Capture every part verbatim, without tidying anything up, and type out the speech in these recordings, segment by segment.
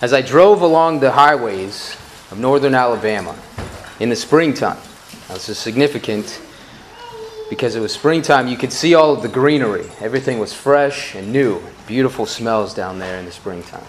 As I drove along the highways of northern Alabama in the springtime, now this is significant because it was springtime, you could see all of the greenery. Everything was fresh and new. Beautiful smells down there in the springtime.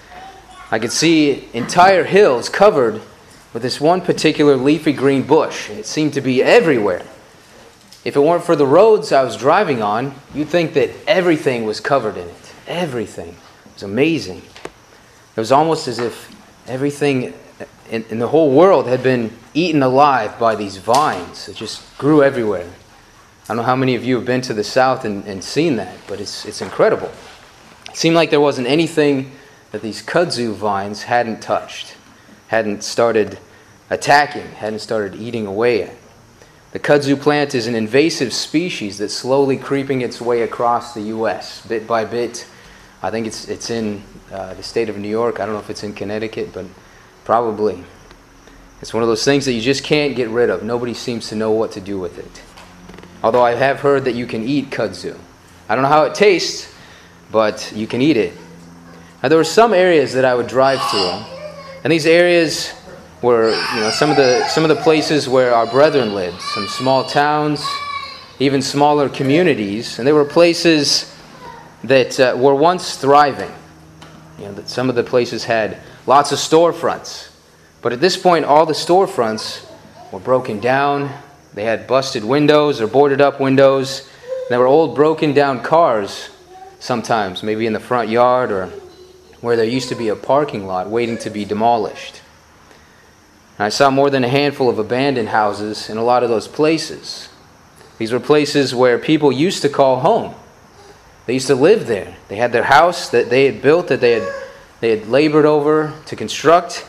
I could see entire hills covered with this one particular leafy green bush, and it seemed to be everywhere. If it weren't for the roads I was driving on, you'd think that everything was covered in it. Everything. It was amazing. It was almost as if everything in, in the whole world had been eaten alive by these vines. It just grew everywhere. I don't know how many of you have been to the South and, and seen that, but it's it's incredible. It seemed like there wasn't anything that these kudzu vines hadn't touched, hadn't started attacking, hadn't started eating away at. The kudzu plant is an invasive species that's slowly creeping its way across the U S, bit by bit. I think it's it's in uh, the state of New York. I don't know if it's in Connecticut, but probably. It's one of those things that you just can't get rid of. Nobody seems to know what to do with it. Although I have heard that you can eat kudzu. I don't know how it tastes, but you can eat it. Now, there were some areas that I would drive through, and these areas were, you know, some of the some of the places where our brethren lived, some small towns, even smaller communities, and they were places that uh, were once thriving. You know, that some of the places had lots of storefronts, but at this point, all the storefronts were broken down. They had busted windows or boarded up windows. There were old broken down cars sometimes, maybe in the front yard or where there used to be a parking lot waiting to be demolished. And I saw more than a handful of abandoned houses in a lot of those places. These were places where people used to call home. They used to live there. They had their house that they had built, that they had they had labored over to construct.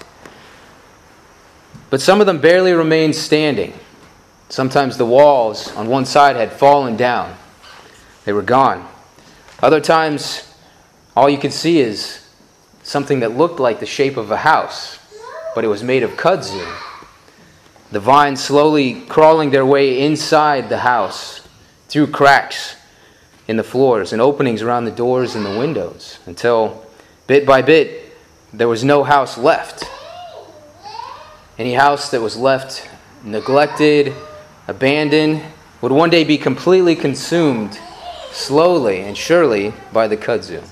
But some of them barely remained standing. Sometimes the walls on one side had fallen down. They were gone. Other times, all you could see is something that looked like the shape of a house, but it was made of kudzu. The vines slowly crawling their way inside the house, through cracks in the floors and openings around the doors and the windows, until bit by bit there was no house left. Any house that was left neglected, abandoned, would one day be completely consumed slowly and surely by the kudzu.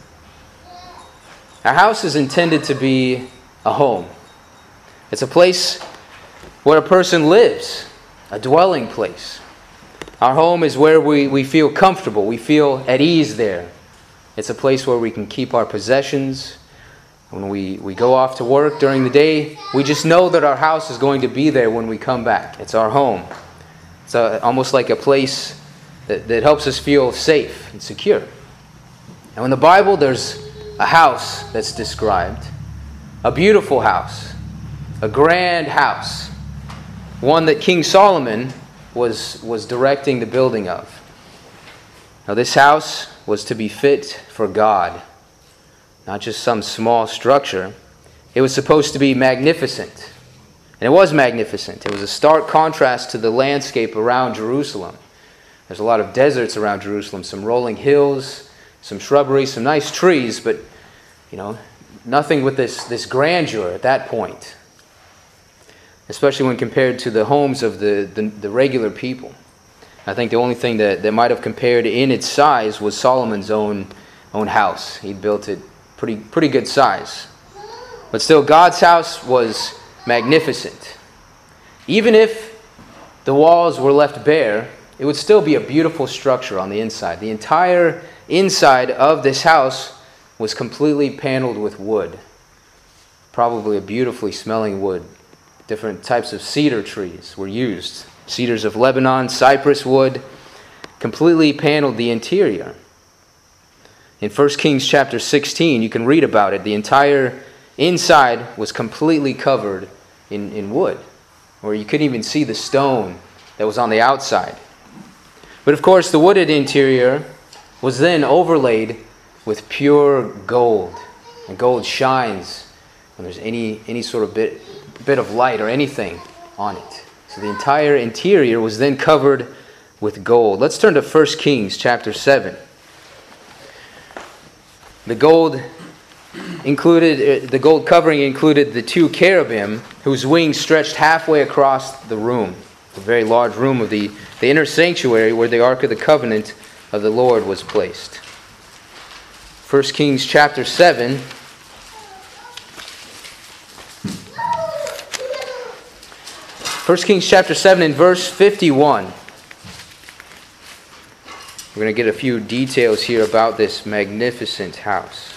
Our house is intended to be a home. It's a place where a person lives, a dwelling place. Our home is where we, we feel comfortable, we feel at ease there. It's a place where we can keep our possessions. When we, we go off to work during the day, we just know that our house is going to be there when we come back. It's our home. It's a, almost like a place that, that helps us feel safe and secure. And in the Bible, there's a house that's described, a beautiful house, a grand house, one that King Solomon was, was directing the building of. Now, this house was to be fit for God, not just some small structure. It was supposed to be magnificent. And it was magnificent. It was a stark contrast to the landscape around Jerusalem. There's a lot of deserts around Jerusalem, some rolling hills, some shrubbery, some nice trees, but, you know, nothing with this, this grandeur at that point, especially when compared to the homes of the, the, the regular people. I think the only thing that, that might have compared in its size was Solomon's own, own house. He'd built it pretty, pretty good size. But still, God's house was magnificent. Even if the walls were left bare, it would still be a beautiful structure on the inside. The entire inside of this house was completely paneled with wood. Probably a beautifully smelling wood. Different types of cedar trees were used. Cedars of Lebanon, cypress wood, completely paneled the interior. In First Kings chapter sixteen, you can read about it. The entire inside was completely covered in, in wood, where you couldn't even see the stone that was on the outside. But of course, the wooded interior was then overlaid with pure gold. And gold shines when there's any, any sort of bit, bit of light or anything on it. So the entire interior was then covered with gold. Let's turn to First Kings chapter seven. The gold included, the gold covering included the two cherubim whose wings stretched halfway across the room, the very large room of the, the inner sanctuary where the Ark of the Covenant of the Lord was placed. First Kings chapter seven. First Kings chapter seven and verse fifty-one. We're going to get a few details here about this magnificent house.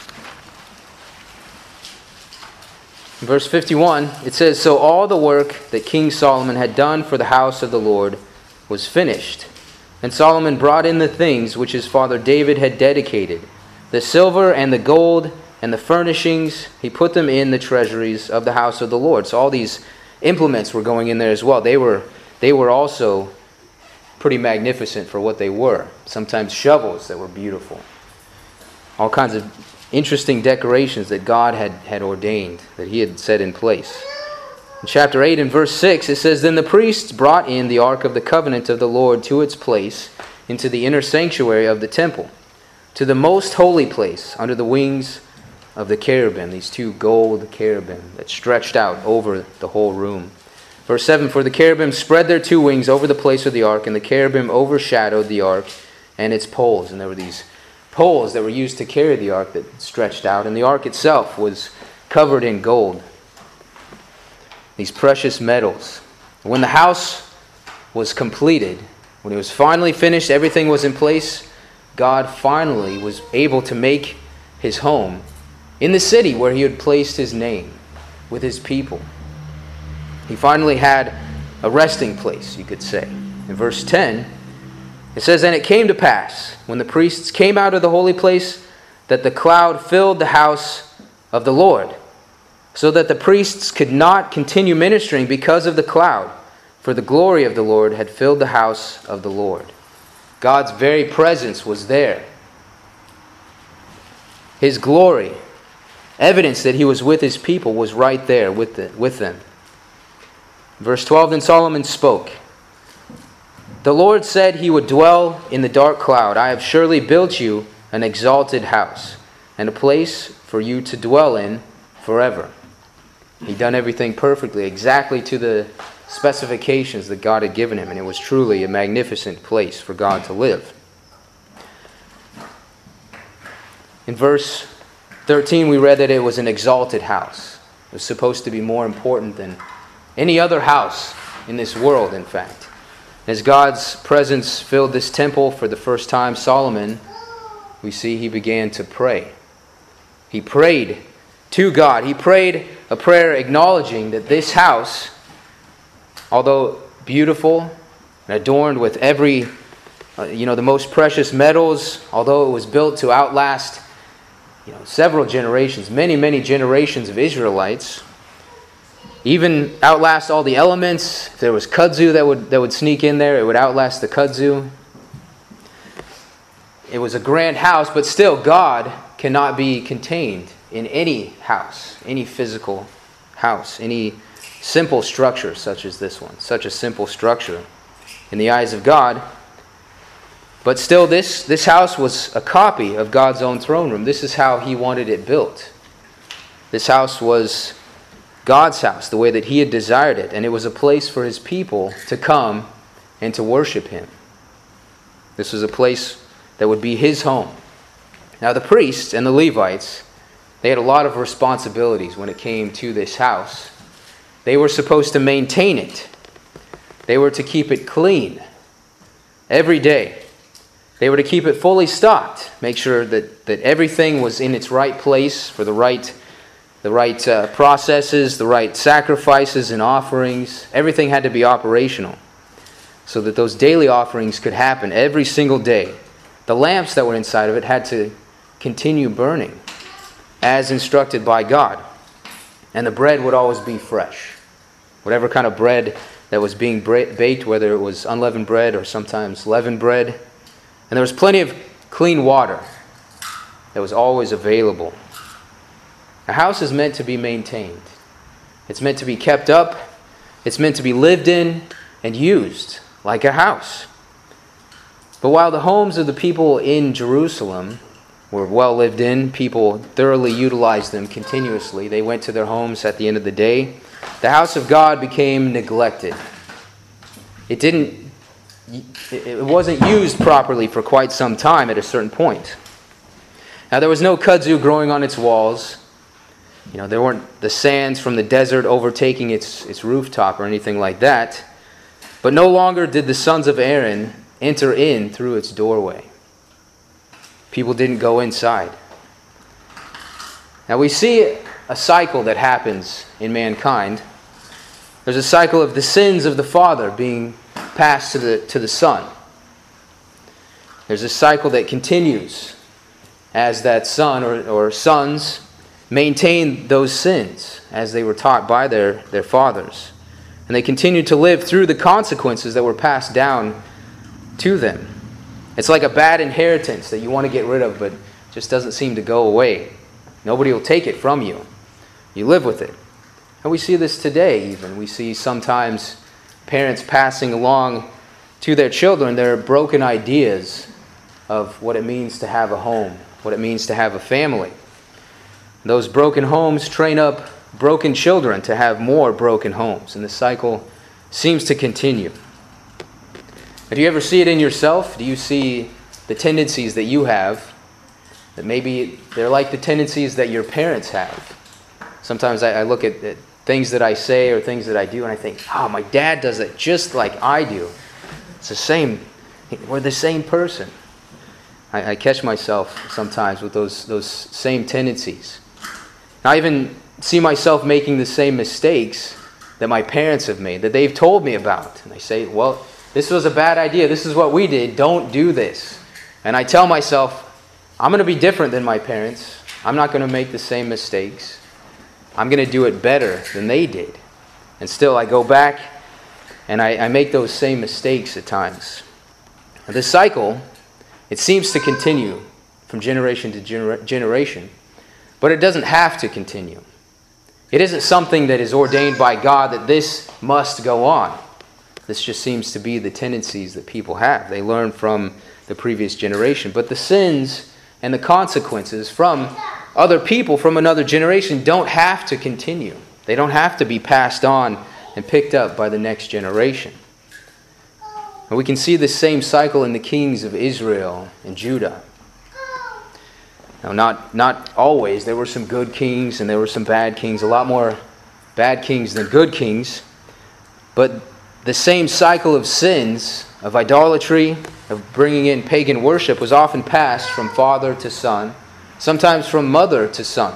In verse fifty-one, it says, "So all the work that King Solomon had done for the house of the Lord was finished. And Solomon brought in the things which his father David had dedicated, the silver and the gold and the furnishings. He put them in the treasuries of the house of the Lord." So all these implements were going in there as well. They were, they were also pretty magnificent for what they were. Sometimes shovels that were beautiful. All kinds of interesting decorations that God had, had ordained, that He had set in place. In chapter eight and verse six, it says, "Then the priests brought in the ark of the covenant of the Lord to its place into the inner sanctuary of the temple, to the most holy place under the wings of the cherubim," these two gold cherubim that stretched out over the whole room. Verse seven, "For the cherubim spread their two wings over the place of the ark, and the cherubim overshadowed the ark and its poles." And there were these poles that were used to carry the ark that stretched out, and the ark itself was covered in gold, these precious metals. When the house was completed, when it was finally finished, everything was in place, God finally was able to make His home in the city where He had placed His name with His people. He finally had a resting place, you could say. In verse ten, it says, "And it came to pass, when the priests came out of the holy place, that the cloud filled the house of the Lord, so that the priests could not continue ministering because of the cloud, for the glory of the Lord had filled the house of the Lord." God's very presence was there. His glory, evidence that He was with His people, was right there with, the, with them. Verse twelve, "Then Solomon spoke. The Lord said He would dwell in the dark cloud. I have surely built you an exalted house, and a place for you to dwell in forever." He'd done everything perfectly, exactly to the specifications that God had given him, and it was truly a magnificent place for God to live. In verse thirteen, we read that it was an exalted house. It was supposed to be more important than any other house in this world, in fact. As God's presence filled this temple for the first time, Solomon, we see he began to pray. He prayed to God. He prayed a prayer acknowledging that this house, although beautiful and adorned with every, uh, you know, the most precious metals, although it was built to outlast, you know, several generations, many, many generations of Israelites, even outlast all the elements. If there was kudzu that would that would sneak in there, it would outlast the kudzu. It was a grand house, but still God cannot be contained in any house, any physical house, any simple structure such as this one, such a simple structure in the eyes of God. But still, this, this house was a copy of God's own throne room. This is how He wanted it built. This house was God's house, the way that He had desired it, and it was a place for His people to come and to worship Him. This was a place that would be His home. Now the priests and the Levites, they had a lot of responsibilities when it came to this house. They were supposed to maintain it. They were to keep it clean every day. They were to keep it fully stocked, make sure that, that everything was in its right place for the right The right uh, processes, the right sacrifices and offerings. Everything had to be operational so that those daily offerings could happen every single day. The lamps that were inside of it had to continue burning as instructed by God. And the bread would always be fresh. Whatever kind of bread that was being baked, whether it was unleavened bread or sometimes leavened bread. And there was plenty of clean water that was always available. A house is meant to be maintained. It's meant to be kept up. It's meant to be lived in and used like a house. But while the homes of the people in Jerusalem were well lived in. People thoroughly utilized them continuously. They went to their homes at the end of the day. The house of God became neglected. It didn't, it wasn't used properly for quite some time at a certain point. Now, there was no kudzu growing on its walls. You know, there weren't the sands from the desert overtaking its, its rooftop or anything like that. But no longer did the sons of Aaron enter in through its doorway. People didn't go inside. Now we see a cycle that happens in mankind. There's a cycle of the sins of the father being passed to the, to the son. There's a cycle that continues as that son or, or sons maintain those sins as they were taught by their, their fathers. And they continue to live through the consequences that were passed down to them. It's like a bad inheritance that you want to get rid of, but just doesn't seem to go away. Nobody will take it from you. You live with it. And we see this today even. We see sometimes parents passing along to their children their broken ideas of what it means to have a home, what it means to have a family. Those broken homes train up broken children to have more broken homes, and the cycle seems to continue. Do you ever see it in yourself? Do you see the tendencies that you have, that maybe they're like the tendencies that your parents have? Sometimes I, I look at, at things that I say or things that I do, and I think, oh, my dad does it just like I do. It's the same. We're the same person. I, I catch myself sometimes with those, those same tendencies. I even see myself making the same mistakes that my parents have made, that they've told me about. And I say, well, this was a bad idea. This is what we did. Don't do this. And I tell myself, I'm going to be different than my parents. I'm not going to make the same mistakes. I'm going to do it better than they did. And still I go back and I, I make those same mistakes at times. Now, this cycle, it seems to continue from generation to gener- generation. But it doesn't have to continue. It isn't something that is ordained by God that this must go on. This just seems to be the tendencies that people have. They learn from the previous generation. But the sins and the consequences from other people from another generation don't have to continue. They don't have to be passed on and picked up by the next generation. And we can see this same cycle in the kings of Israel and Judah. Now, not, not always. There were some good kings and there were some bad kings. A lot more bad kings than good kings. But the same cycle of sins, of idolatry, of bringing in pagan worship was often passed from father to son, sometimes from mother to son.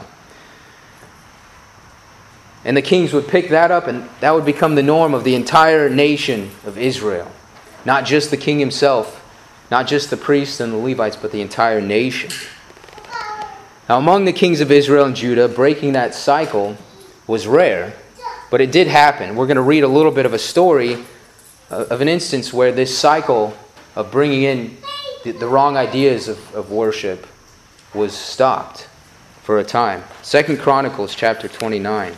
And the kings would pick that up, and that would become the norm of the entire nation of Israel. Not just the king himself, not just the priests and the Levites, but the entire nation. Now, among the kings of Israel and Judah, breaking that cycle was rare, but it did happen. We're going to read a little bit of a story of an instance where this cycle of bringing in the, the wrong ideas of, of worship was stopped for a time. Second Chronicles chapter twenty-nine.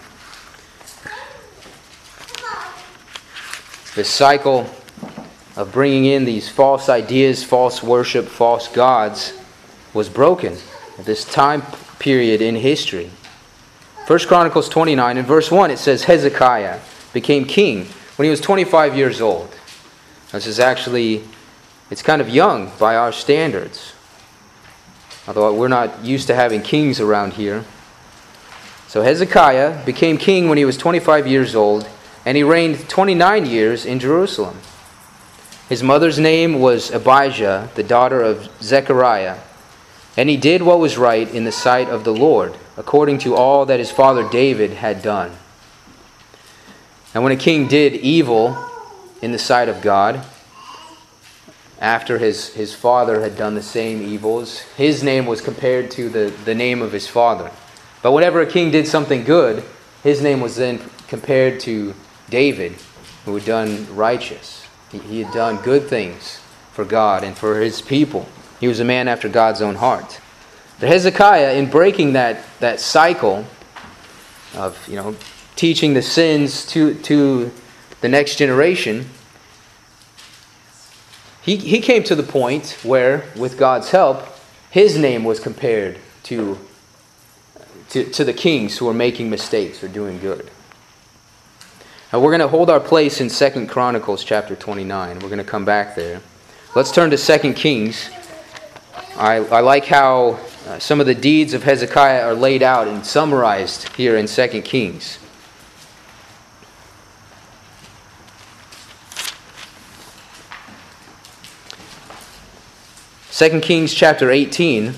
The cycle of bringing in these false ideas, false worship, false gods was broken at this time period in history. First Chronicles twenty-nine, in verse one, it says, Hezekiah became king when he was twenty-five years old. This is actually, it's kind of young by our standards. Although we're not used to having kings around here. So Hezekiah became king when he was twenty-five years old, and he reigned twenty-nine years in Jerusalem. His mother's name was Abijah, the daughter of Zechariah. And he did what was right in the sight of the Lord, according to all that his father David had done. And when a king did evil in the sight of God, after his, his father had done the same evils, his name was compared to the, the name of his father. But whenever a king did something good, his name was then compared to David, who had done righteous. He, he had done good things for God and for his people. He was a man after God's own heart. But Hezekiah, in breaking that, that cycle of, you know, teaching the sins to, to the next generation, he, he came to the point where, with God's help, his name was compared to, to, to the kings who were making mistakes or doing good. Now we're going to hold our place in Second Chronicles chapter twenty-nine. We're going to come back there. Let's turn to Second Kings. I, I like how uh, some of the deeds of Hezekiah are laid out and summarized here in Second Kings. Second Kings chapter eighteen.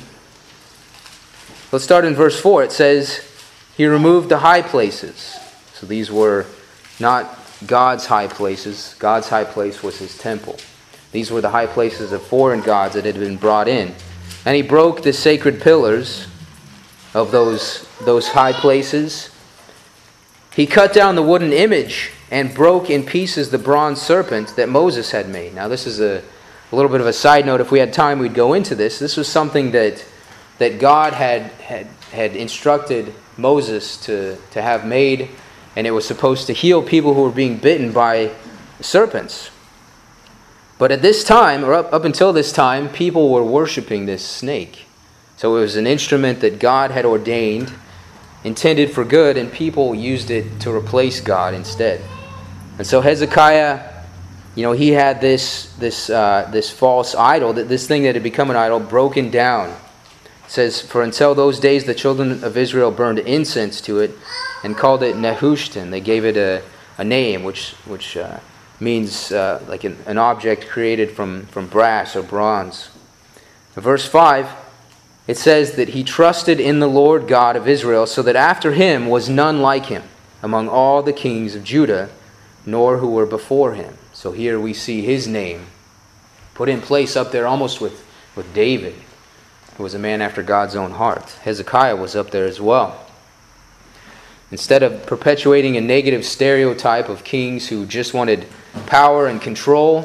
Let's start in verse four. It says, he removed the high places. So these were not God's high places. God's high place was his temple. These were the high places of foreign gods that had been brought in. And he broke the sacred pillars of those, those high places. He cut down the wooden image and broke in pieces the bronze serpent that Moses had made. Now this is a, a little bit of a side note. If we had time, we'd go into this. This was something that, that God had, had, had instructed Moses to, to have made, and it was supposed to heal people who were being bitten by serpents. But at this time, or up, up until this time, people were worshiping this snake. So it was an instrument that God had ordained, intended for good, and people used it to replace God instead. And so Hezekiah, you know, he had this this uh, this false idol, that this thing that had become an idol, broken down. It says, for until those days the children of Israel burned incense to it and called it Nehushtan. They gave it a, a name which which uh, means uh, like an, an object created from, from brass or bronze. In verse five, it says that he trusted in the Lord God of Israel, so that after him was none like him among all the kings of Judah, nor who were before him. So here we see his name put in place up there almost with, with David, who was a man after God's own heart. Hezekiah was up there as well. Instead of perpetuating a negative stereotype of kings who just wanted power and control,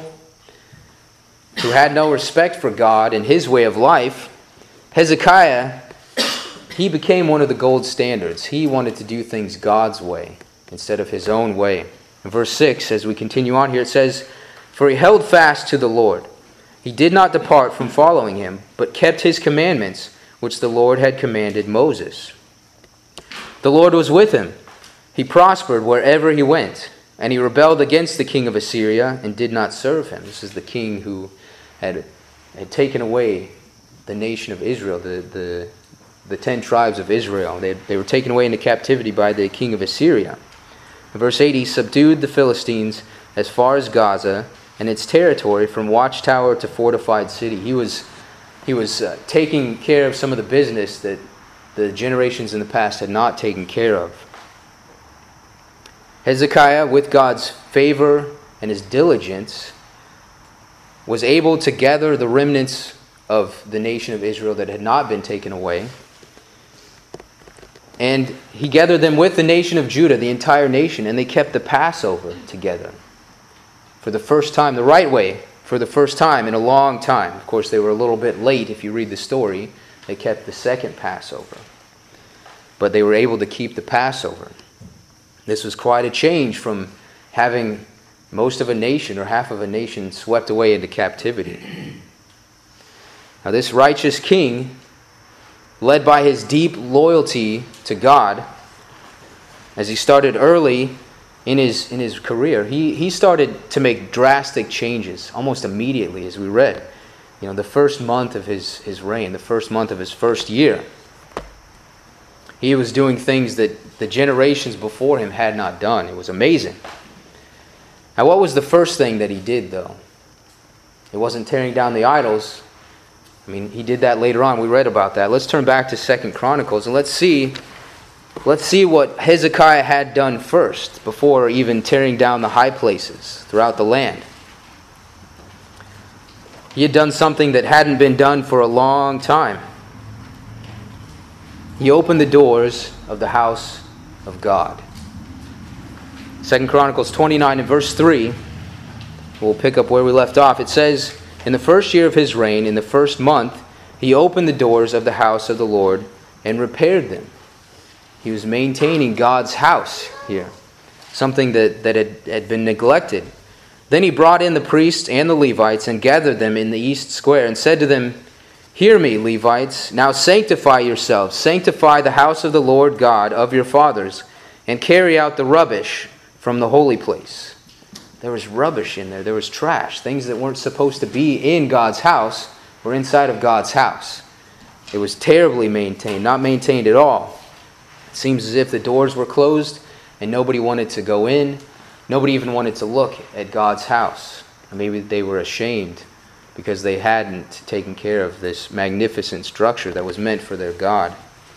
who had no respect for God and his way of life, Hezekiah, he became one of the gold standards. He wanted to do things God's way instead of his own way. In verse six, as we continue on here, it says, for he held fast to the Lord. He did not depart from following him, but kept his commandments, which the Lord had commanded Moses. The Lord was with him. He prospered wherever he went, and he rebelled against the king of Assyria and did not serve him. This is the king who had, had taken away the nation of Israel, the, the, the ten tribes of Israel. They, they were taken away into captivity by the king of Assyria. In verse eight, he subdued the Philistines as far as Gaza and its territory, from watchtower to fortified city. He was, he was uh, taking care of some of the business that the generations in the past had not taken care of. Hezekiah, with God's favor and his diligence, was able to gather the remnants of the nation of Israel that had not been taken away. And he gathered them with the nation of Judah, the entire nation, and they kept the Passover together. For the first time, the right way, for the first time in a long time. Of course, they were a little bit late if you read the story. They kept the second Passover. But they were able to keep the Passover. This was quite a change from having most of a nation or half of a nation swept away into captivity. Now this righteous king, led by his deep loyalty to God, as he started early in his in his career, he, he started to make drastic changes almost immediately, as we read. You know, the first month of his, his reign, the first month of his first year, he was doing things that the generations before him had not done. It was amazing. Now, what was the first thing that he did, though? It wasn't tearing down the idols. I mean, he did that later on. We read about that. Let's turn back to Second Chronicles and let's see, let's see what Hezekiah had done first before even tearing down the high places throughout the land. He had done something that hadn't been done for a long time. He opened the doors of the house of God. Second Chronicles twenty-nine and verse three, we'll pick up where we left off. It says, in the first year of his reign, in the first month, he opened the doors of the house of the Lord and repaired them. He was maintaining God's house here, something that, that had, had been neglected. Then he brought in the priests and the Levites and gathered them in the east square and said to them, Hear me, Levites, now sanctify yourselves, sanctify the house of the Lord God of your fathers, and carry out the rubbish from the holy place. There was rubbish in there, there was trash, things that weren't supposed to be in God's house were inside of God's house. It was terribly maintained, not maintained at all. It seems as if the doors were closed and nobody wanted to go in. Nobody even wanted to look at God's house. And maybe they were ashamed because they hadn't taken care of this magnificent structure that was meant for their God.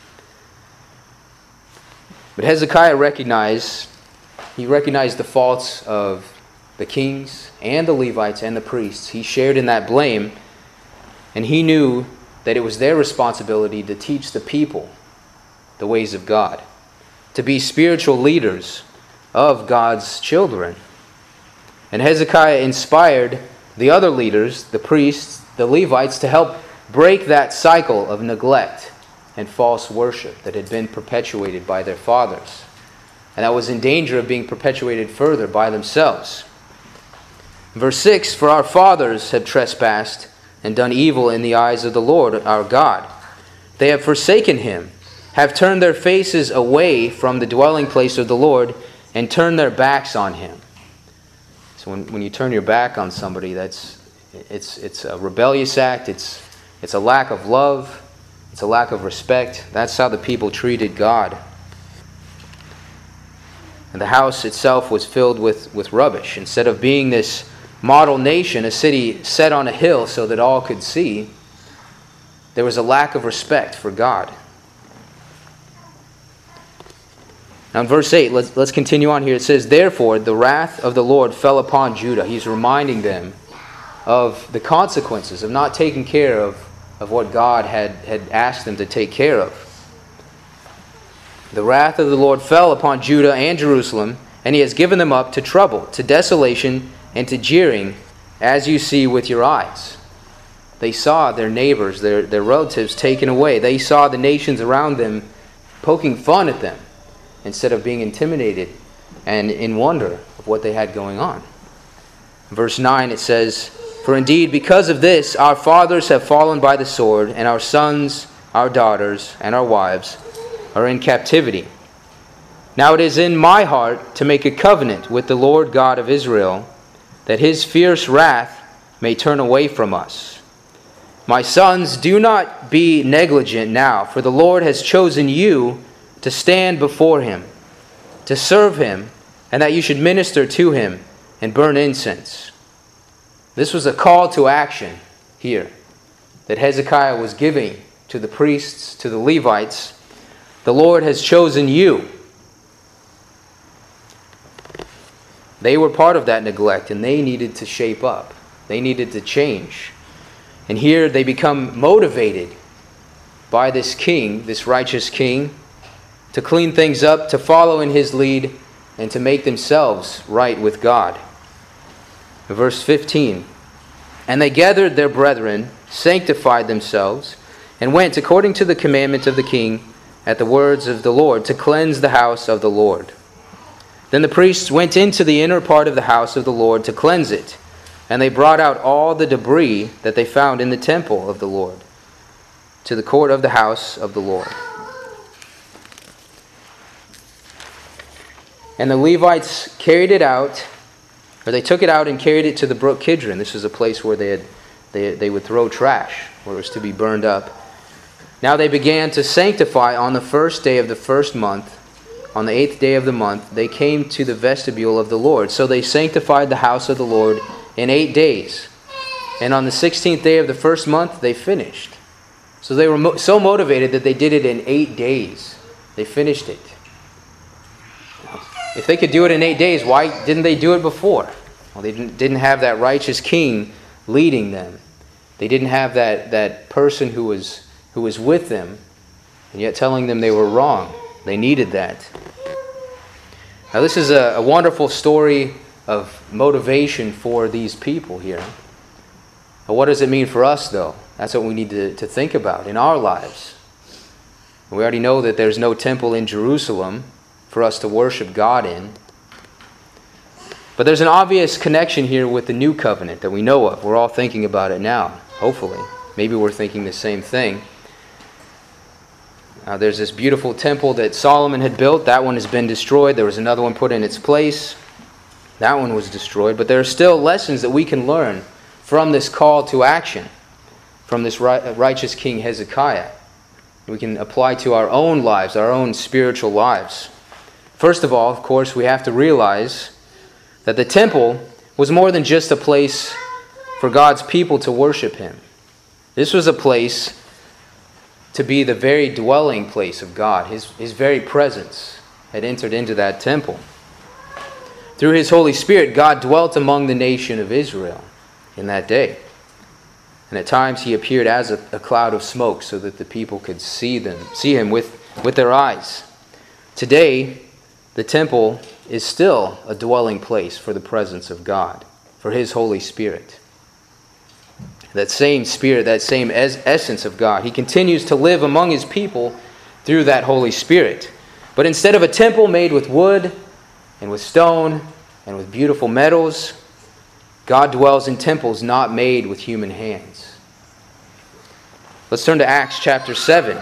But Hezekiah recognized, he recognized the faults of the kings and the Levites and the priests. He shared in that blame, and he knew that it was their responsibility to teach the people the ways of God, to be spiritual leaders of God's children. And Hezekiah inspired the other leaders, the priests, the Levites, to help break that cycle of neglect and false worship that had been perpetuated by their fathers, and that was in danger of being perpetuated further by themselves. Verse six, for our fathers have trespassed and done evil in the eyes of the Lord our God. They have forsaken him, have turned their faces away from the dwelling place of the Lord, and turned their backs on him. So when, when you turn your back on somebody, that's it's it's a rebellious act, it's it's a lack of love, it's a lack of respect. That's how the people treated God. And the house itself was filled with, with rubbish. Instead of being this model nation, a city set on a hill so that all could see, there was a lack of respect for God. Now in verse eight, let's, let's continue on here. It says, therefore the wrath of the Lord fell upon Judah. He's reminding them of the consequences of not taking care of, of what God had, had asked them to take care of. The wrath of the Lord fell upon Judah and Jerusalem, and he has given them up to trouble, to desolation, and to jeering, as you see with your eyes. They saw their neighbors, their, their relatives taken away. They saw the nations around them poking fun at them, instead of being intimidated and in wonder of what they had going on. Verse nine, it says, for indeed, because of this, our fathers have fallen by the sword, and our sons, our daughters, and our wives are in captivity. Now it is in my heart to make a covenant with the Lord God of Israel, that his fierce wrath may turn away from us. My sons, do not be negligent now, for the Lord has chosen you to stand before him, to serve him, and that you should minister to him and burn incense. This was a call to action here that Hezekiah was giving to the priests, to the Levites. The Lord has chosen you. They were part of that neglect, and they needed to shape up. They needed to change. And here they become motivated by this king, this righteous king, to clean things up, to follow in his lead, and to make themselves right with God. Verse fifteen, and they gathered their brethren, sanctified themselves, and went according to the commandment of the king at the words of the Lord to cleanse the house of the Lord. Then the priests went into the inner part of the house of the Lord to cleanse it, and they brought out all the debris that they found in the temple of the Lord to the court of the house of the Lord. And the Levites carried it out, or they took it out and carried it to the brook Kidron. This is a place where they had, they, they would throw trash, where it was to be burned up. Now they began to sanctify on the first day of the first month. On the eighth day of the month, they came to the vestibule of the Lord. So they sanctified the house of the Lord in eight days. And on the sixteenth day of the first month, they finished. So they were mo- so motivated that they did it in eight days. They finished it. If they could do it in eight days, why didn't they do it before? Well, they didn't, didn't have that righteous king leading them. They didn't have that, that person who was, who was with them, and yet telling them they were wrong. They needed that. Now this is a, a wonderful story of motivation for these people here. But what does it mean for us, though? That's what we need to, to think about in our lives. We already know that there's no temple in Jerusalem for us to worship God in. But there's an obvious connection here with the new covenant that we know of. We're all thinking about it now, hopefully. maybe we're thinking the same thing. Uh, there's this beautiful temple that Solomon had built. That one has been destroyed. There was another one put in its place. That one was destroyed. But there are still lessons that we can learn from this call to action, from this righteous King Hezekiah. We can apply to our own lives, our own spiritual lives. First of all, of course, we have to realize that the temple was more than just a place for God's people to worship Him. This was a place to be the very dwelling place of God. His, His very presence had entered into that temple. Through His Holy Spirit, God dwelt among the nation of Israel in that day. And at times He appeared as a, a cloud of smoke so that the people could see them, see Him with, with their eyes. Today, the temple is still a dwelling place for the presence of God, for His Holy Spirit. That same Spirit, that same es- essence of God, He continues to live among His people through that Holy Spirit. But instead of a temple made with wood and with stone and with beautiful metals, God dwells in temples not made with human hands. Let's turn to Acts chapter seven.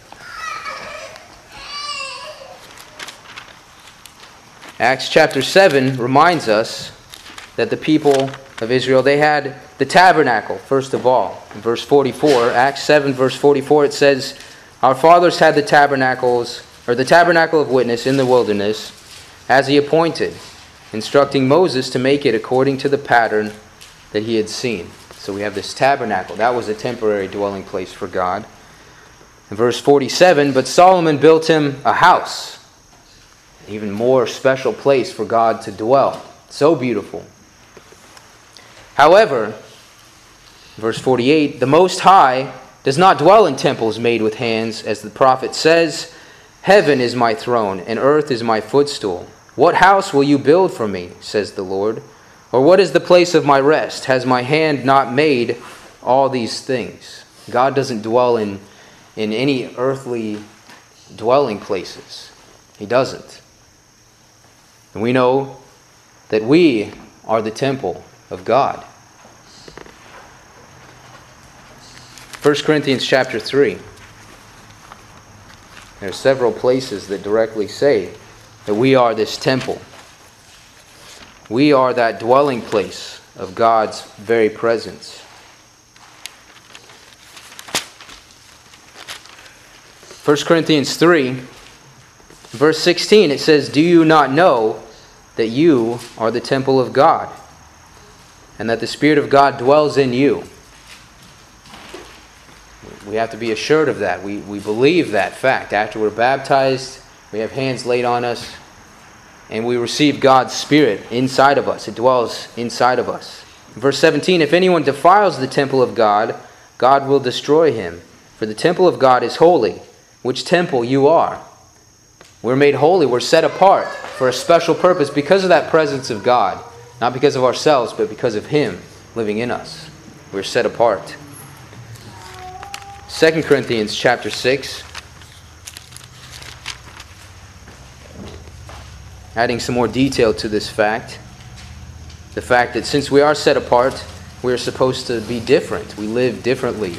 Acts chapter seven reminds us that the people of Israel, they had the tabernacle, first of all. In verse forty-four, Acts seven, verse forty-four, it says, "Our fathers had the tabernacles, or the tabernacle of witness in the wilderness, as He appointed, instructing Moses to make it according to the pattern that he had seen." So we have this tabernacle. That was a temporary dwelling place for God. In verse forty-seven, "But Solomon built him a house," even more special place for God to dwell. So beautiful. However, verse forty-eight, "The Most High does not dwell in temples made with hands, as the prophet says, 'Heaven is my throne, and earth is my footstool. What house will you build for me, says the Lord? Or what is the place of my rest? Has my hand not made all these things?'" God doesn't dwell in, in any earthly dwelling places. He doesn't. And we know that we are the temple of God. First Corinthians chapter three. There are several places that directly say that we are this temple. We are that dwelling place of God's very presence. First Corinthians three, verse sixteen, it says, "Do you not know that you are the temple of God, and that the Spirit of God dwells in you?" We have to be assured of that. We, we believe that fact. After we're baptized, we have hands laid on us, and we receive God's Spirit inside of us. It dwells inside of us. Verse seventeen, "If anyone defiles the temple of God, God will destroy him. For the temple of God is holy, which temple you are." We're made holy. We're set apart for a special purpose because of that presence of God. Not because of ourselves, but because of Him living in us. We're set apart. Second Corinthians chapter six. Adding some more detail to this fact. The fact that since we are set apart, we are supposed to be different. We live differently.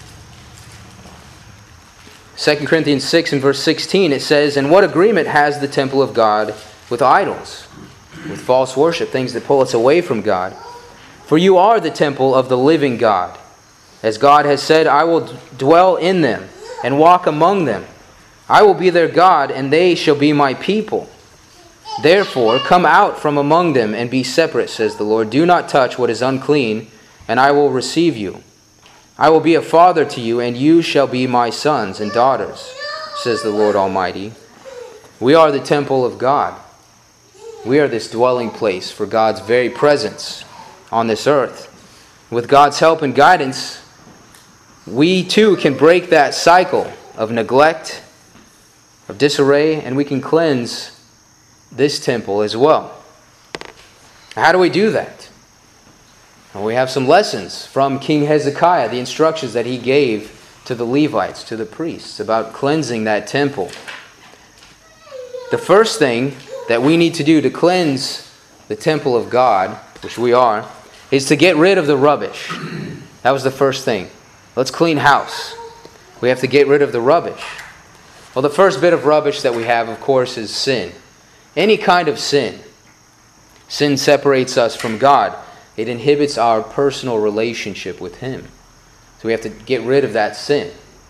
Second Corinthians six and verse sixteen, it says, "And what agreement has the temple of God with idols, with false worship, things that pull us away from God? For you are the temple of the living God. As God has said, I will dwell in them and walk among them. I will be their God, and they shall be my people. Therefore, come out from among them and be separate, says the Lord. Do not touch what is unclean, and I will receive you. I will be a father to you, and you shall be my sons and daughters, says the Lord Almighty." We are the temple of God. We are this dwelling place for God's very presence on this earth. With God's help and guidance, we too can break that cycle of neglect, of disarray, and we can cleanse this temple as well. How do we do that? Well, we have some lessons from King Hezekiah, the instructions that he gave to the Levites, to the priests, about cleansing that temple. The first thing that we need to do to cleanse the temple of God, which we are, is to get rid of the rubbish. That was the first thing. Let's clean house. We have to get rid of the rubbish. Well, the first bit of rubbish that we have, of course, is sin. Any kind of sin. Sin separates us from God. It inhibits our personal relationship with Him. So we have to get rid of that sin.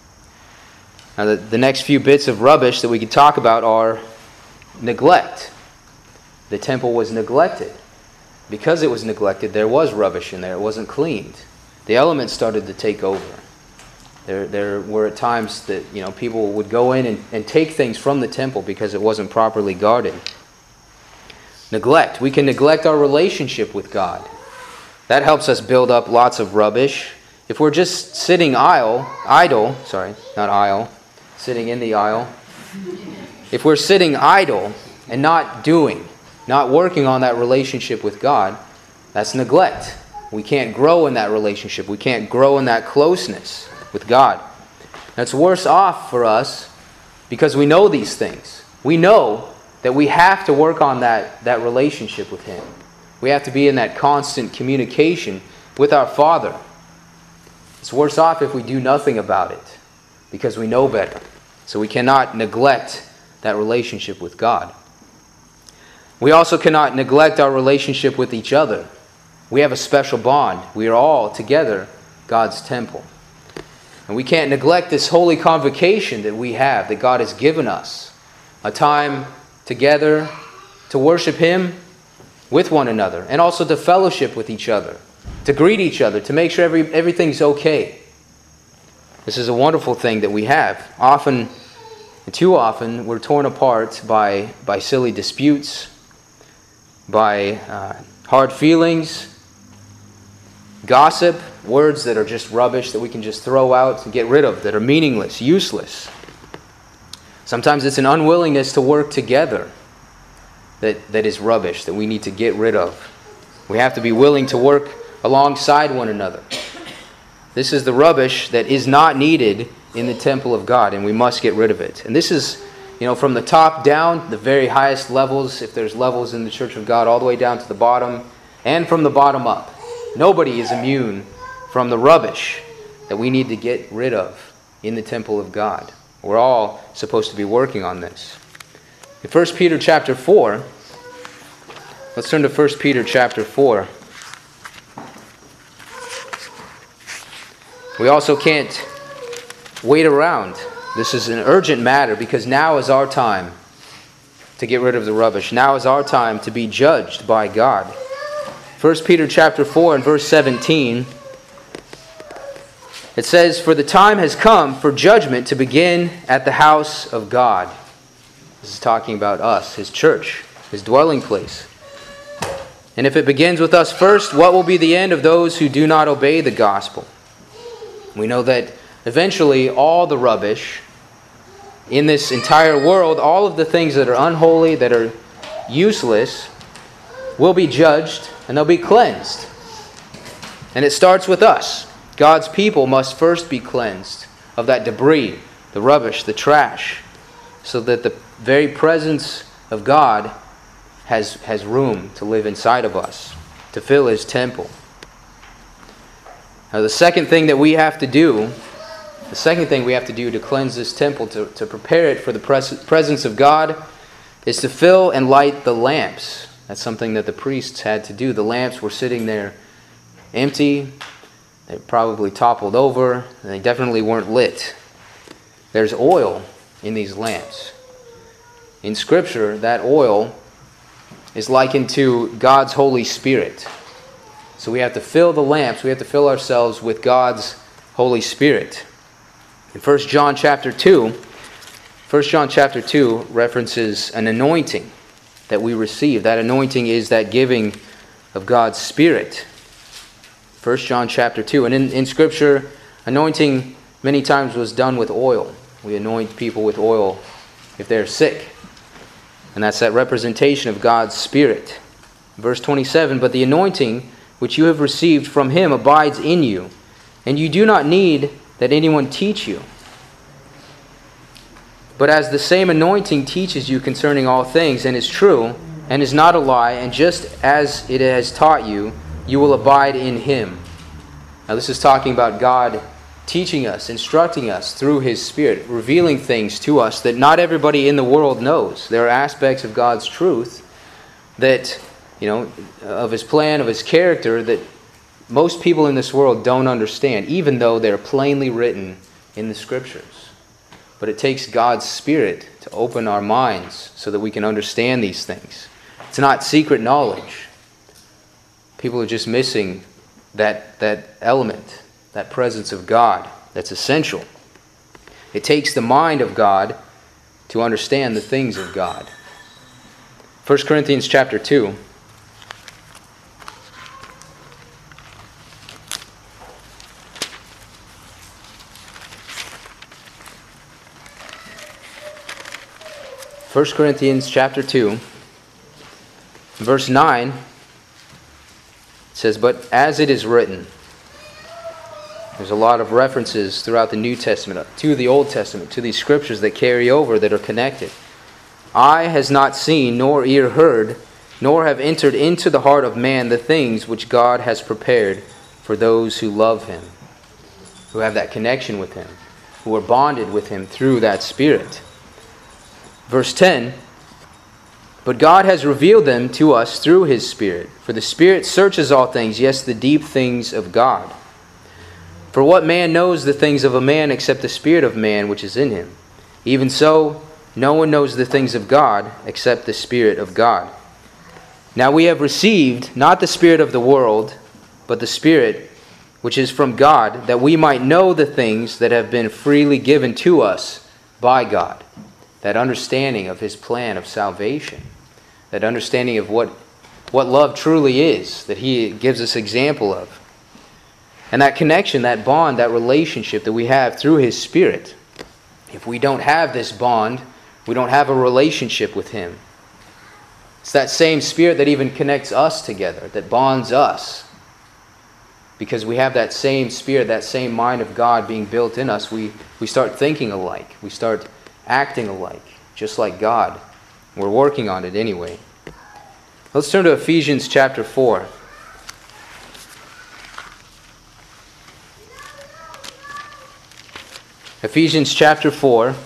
Now, the, the next few bits of rubbish that we can talk about are neglect. The temple was neglected. Because it was neglected, there was rubbish in there. It wasn't cleaned. The elements started to take over. There, there were at times that you know people would go in and, and take things from the temple because it wasn't properly guarded. Neglect. We can neglect our relationship with God. That helps us build up lots of rubbish. If we're just sitting idle, idle, sorry, not aisle, sitting in the aisle. If we're sitting idle and not doing, not working on that relationship with God, that's neglect. We can't grow in that relationship. We can't grow in that closeness with God. That's worse off for us because we know these things. We know that we have to work on that, that relationship with Him. We have to be in that constant communication with our Father. It's worse off if we do nothing about it because we know better. So we cannot neglect that relationship with God. We also cannot neglect our relationship with each other. We have a special bond. We are all together God's temple. And we can't neglect this holy convocation that we have, that God has given us. A time together to worship Him with one another, and also to fellowship with each other, to greet each other, to make sure every, everything's okay. This is a wonderful thing that we have. Often, and too often, we're torn apart by, by silly disputes, by uh, hard feelings, gossip, words that are just rubbish that we can just throw out and get rid of, that are meaningless, useless. Sometimes it's an unwillingness to work together that, that is rubbish, that we need to get rid of. We have to be willing to work alongside one another. This is the rubbish that is not needed in the temple of God, and we must get rid of it. And this is, you know, from the top down, the very highest levels, if there's levels in the Church of God, all the way down to the bottom, and from the bottom up. Nobody is immune from the rubbish that we need to get rid of in the temple of God. We're all supposed to be working on this. In First Peter chapter four, let's turn to First Peter chapter four. We also can't wait around. This is an urgent matter because now is our time to get rid of the rubbish. Now is our time to be judged by God. First Peter chapter four and verse seventeen, it says, "For the time has come for judgment to begin at the house of God." This is talking about us, His church, His dwelling place. "And if it begins with us first, what will be the end of those who do not obey the gospel?" We know that eventually all the rubbish in this entire world, all of the things that are unholy, that are useless, will be judged and they'll be cleansed. And it starts with us. God's people must first be cleansed of that debris, the rubbish, the trash, so that the very presence of God has, has room to live inside of us, to fill His temple. Now the second thing that we have to do, the second thing we have to do to cleanse this temple, to, to prepare it for the pres- presence of God, is to fill and light the lamps. That's something that the priests had to do. The lamps were sitting there empty. They probably toppled over, and they definitely weren't lit. There's oil in these lamps. In Scripture, that oil is likened to God's Holy Spirit. So we have to fill the lamps, we have to fill ourselves with God's Holy Spirit. In First John chapter two, First John chapter two references an anointing that we receive. That anointing is that giving of God's Spirit. First John chapter two. And in, in Scripture, anointing many times was done with oil. We anoint people with oil if they're sick. And that's that representation of God's Spirit. Verse twenty-seven, "But the anointing which you have received from Him abides in you, and you do not need that anyone teach you. But as the same anointing teaches you concerning all things, and is true, and is not a lie, and just as it has taught you, you will abide in Him." Now this is talking about God teaching us, instructing us through His Spirit, revealing things to us that not everybody in the world knows. There are aspects of God's truth that, you know, of His plan, of His character, that most people in this world don't understand, even though they're plainly written in the Scriptures. But it takes God's Spirit to open our minds so that we can understand these things. It's not secret knowledge. People are just missing that, that element, that presence of God that's essential. It takes the mind of God to understand the things of God. First Corinthians chapter two. First Corinthians chapter two, verse nine, it says, "But as it is written," there's a lot of references throughout the New Testament to the Old Testament, to these scriptures that carry over, that are connected. "Eye has not seen, nor ear heard, nor have entered into the heart of man the things which God has prepared for those who love Him," who have that connection with Him, who are bonded with Him through that Spirit. Verse ten, "But God has revealed them to us through His Spirit. For the Spirit searches all things, yes, the deep things of God. For what man knows the things of a man except the Spirit of man which is in him? Even so, no one knows the things of God except the Spirit of God. Now we have received not the spirit of the world, but the Spirit which is from God, that we might know the things that have been freely given to us by God." That understanding of His plan of salvation. That understanding of what, what love truly is, that He gives us example of. And that connection, that bond, that relationship that we have through His Spirit. If we don't have this bond, we don't have a relationship with Him. It's that same Spirit that even connects us together, that bonds us. Because we have that same Spirit, that same mind of God being built in us, we, we start thinking alike. We start acting alike, just like God. We're working on it anyway. Let's turn to Ephesians chapter four. Ephesians chapter four,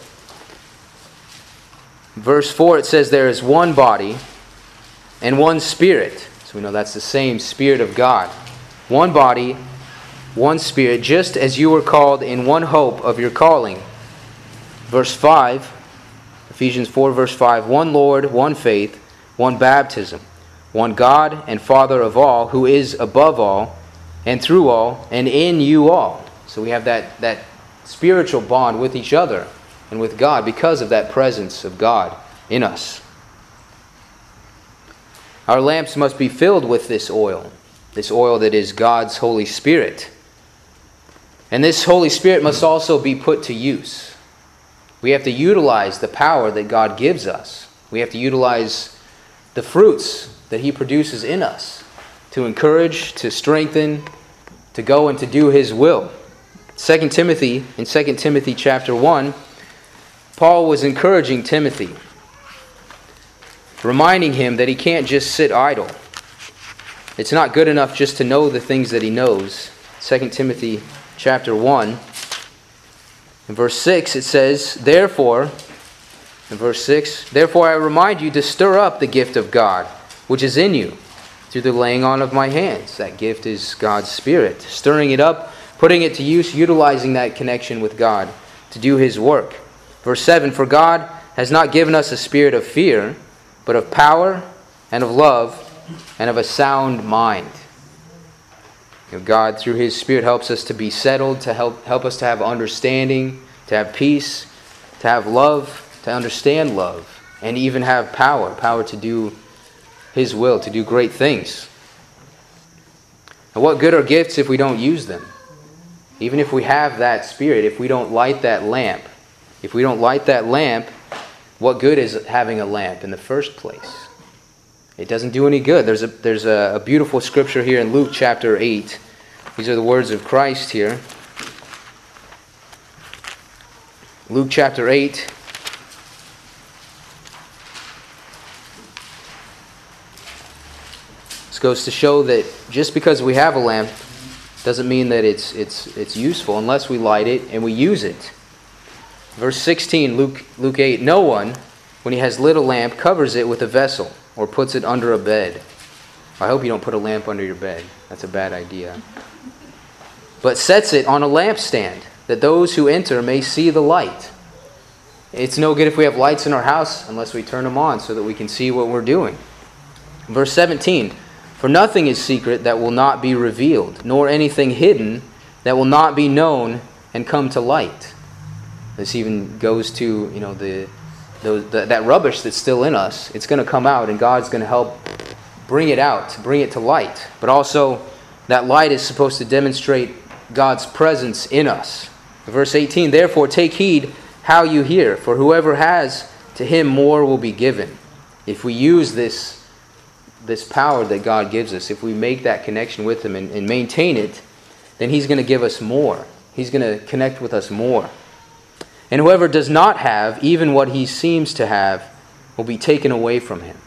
verse four, it says, "There is one body and one Spirit." So we know that's the same Spirit of God. "One body, one Spirit, just as you were called in one hope of your calling." Verse five, Ephesians four, verse five, "One Lord, one faith, one baptism, one God and Father of all, who is above all, and through all, and in you all." So we have that, that spiritual bond with each other and with God because of that presence of God in us. Our lamps must be filled with this oil, this oil that is God's Holy Spirit. And this Holy Spirit must also be put to use. We have to utilize the power that God gives us. We have to utilize the fruits that He produces in us to encourage, to strengthen, to go and to do His will. Second Timothy, in Second Timothy chapter one, Paul was encouraging Timothy, reminding him that he can't just sit idle. It's not good enough just to know the things that he knows. Second Timothy chapter one, in verse six, it says, "Therefore," in verse six, "Therefore I remind you to stir up the gift of God, which is in you, through the laying on of my hands." That gift is God's Spirit. Stirring it up, putting it to use, utilizing that connection with God to do His work. Verse seven, "For God has not given us a spirit of fear, but of power and of love and of a sound mind." You know, God, through His Spirit, helps us to be settled, to help, help us to have understanding, to have peace, to have love, to understand love, and even have power, power to do His will, to do great things. And what good are gifts if we don't use them? Even if we have that Spirit, if we don't light that lamp, if we don't light that lamp, what good is having a lamp in the first place? It doesn't do any good. There's a there's a, a beautiful scripture here in Luke chapter eight. These are the words of Christ here. Luke chapter eight. This goes to show that just because we have a lamp doesn't mean that it's, it's, it's useful unless we light it and we use it. Verse sixteen, Luke, Luke eight, no one, when he has lit a lamp, covers it with a vessel or puts it under a bed. I hope you don't put a lamp under your bed. That's a bad idea. But sets it on a lampstand, that those who enter may see the light. It's no good if we have lights in our house unless we turn them on so that we can see what we're doing. Verse seventeen, for nothing is secret that will not be revealed, nor anything hidden that will not be known and come to light. This even goes to, you know, the, the, the that rubbish that's still in us. It's going to come out, and God's going to help bring it out, bring it to light. But also, that light is supposed to demonstrate God's presence in us. Verse eighteen, therefore take heed how you hear, for whoever has, to him more will be given. If we use this, this power that God gives us, if we make that connection with Him and, and maintain it, then He's going to give us more. He's going to connect with us more. And whoever does not have, even what he seems to have, will be taken away from him.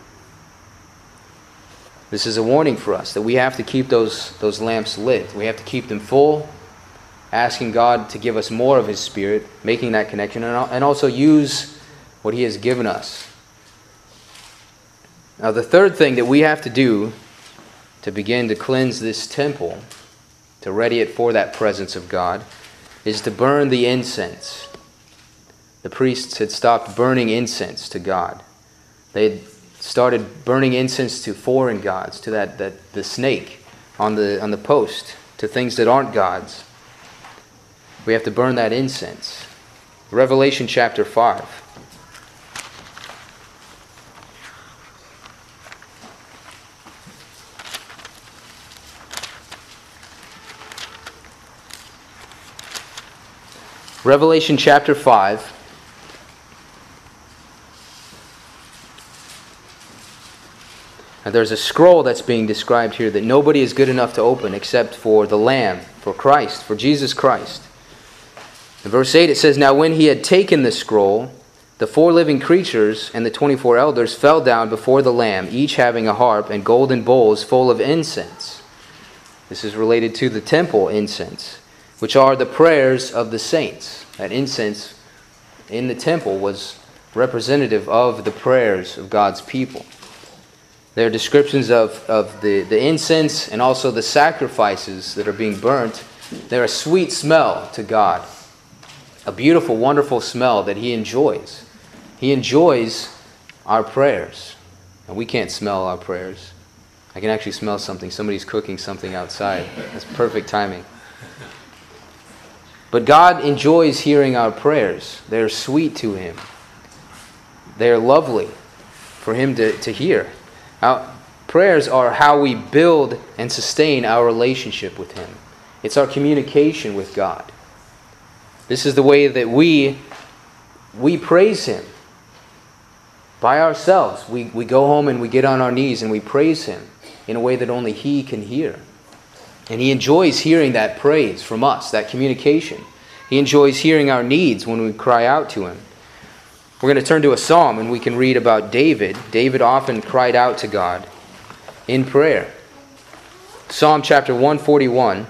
This is a warning for us that we have to keep those, those lamps lit. We have to keep them full, asking God to give us more of His Spirit, making that connection, and also use what He has given us. Now, the third thing that we have to do to begin to cleanse this temple, to ready it for that presence of God, is to burn the incense. The priests had stopped burning incense to God. They had started burning incense to foreign gods, to that, that the snake on the on the post, to things that aren't gods. We have to burn that incense. Revelation chapter five. Revelation chapter five. Now there's a scroll that's being described here that nobody is good enough to open except for the Lamb, for Christ, for Jesus Christ. In verse eight it says, now when he had taken the scroll, the four living creatures and the twenty-four elders fell down before the Lamb, each having a harp and golden bowls full of incense. This is related to the temple incense, which are the prayers of the saints. That incense in the temple was representative of the prayers of God's people. There are descriptions of, of the, the incense and also the sacrifices that are being burnt. They're a sweet smell to God. A beautiful, wonderful smell that He enjoys. He enjoys our prayers. And we can't smell our prayers. I can actually smell something. Somebody's cooking something outside. That's perfect timing. But God enjoys hearing our prayers. They're sweet to Him. They're lovely for Him to, to hear. Our prayers are how we build and sustain our relationship with Him. It's our communication with God. This is the way that we, we praise Him. By ourselves. We, we go home and we get on our knees and we praise Him in a way that only He can hear. And He enjoys hearing that praise from us, that communication. He enjoys hearing our needs when we cry out to Him. We're going to turn to a psalm and we can read about David. David often cried out to God in prayer. Psalm chapter one forty-one.